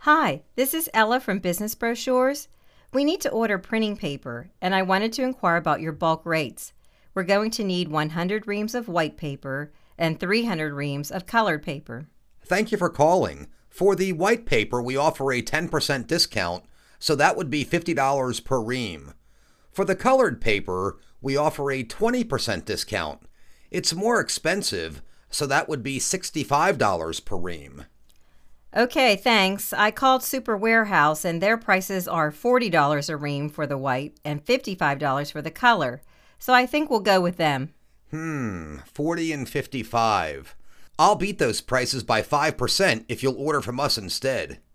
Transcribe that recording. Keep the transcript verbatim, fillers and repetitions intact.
Hi, this is Ella from Business Brochures. We need to order printing paper, and I wanted to inquire about your bulk rates. We're going to need one hundred reams of white paper and three hundred reams of colored paper. Thank you for calling. For the white paper, we offer a ten percent discount, so that would be fifty dollars per ream. For the colored paper, we offer a twenty percent discount. It's more expensive, so that would be sixty-five dollars per ream. Okay, thanks. I called Super Warehouse, and their prices are forty dollars a ream for the white and fifty-five dollars for the color, so I think we'll go with them. Hmm, forty and fifty-five. I'll beat those prices by five percent if you'll order from us instead.